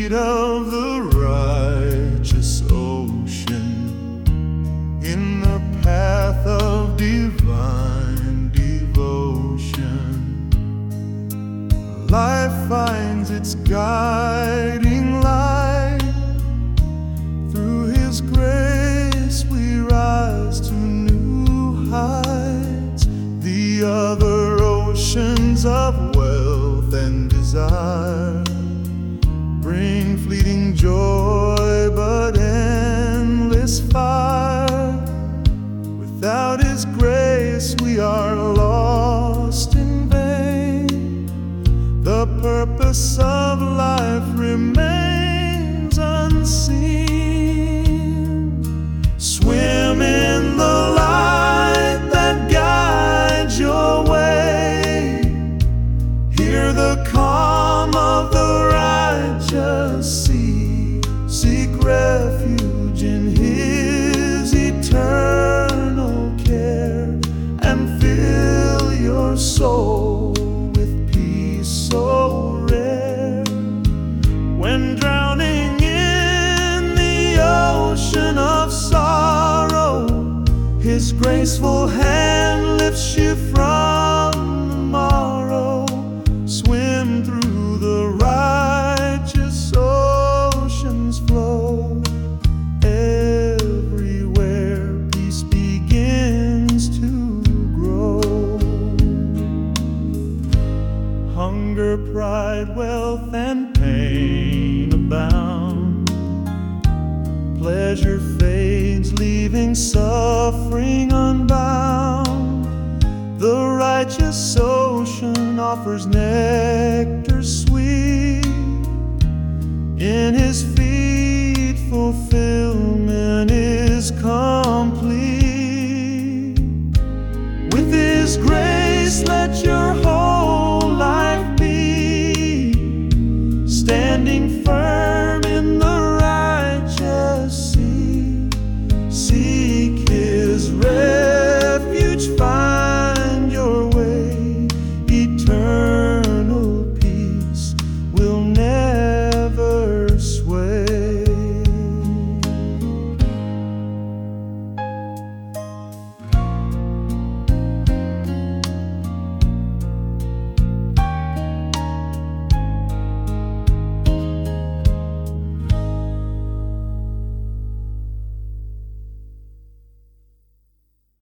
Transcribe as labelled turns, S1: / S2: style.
S1: feet of the righteous ocean, in the path of divine devotion, life finds its guiding light. Through His grace we rise to new heights. The other oceans of wealth and desire bring fleeting joy but endless fire. Without His grace we are lost in vain. The purpose of life remains unseen. Swim in the light that guides your way. Hear the calm of the righteous sea. Seek refuge in His eternal care, and fill your soul with peace so rare. When drowning in the ocean of sorrow, His graceful hand lifts you from the morrow. Swim through the righteous ocean's flow. Everywhere peace begins to grow. Hunger, pride, wealth, and pain abound. Pleasure fades, leaving suffering unbound. The righteous ocean offers nectar sweet. In His feet fulfilled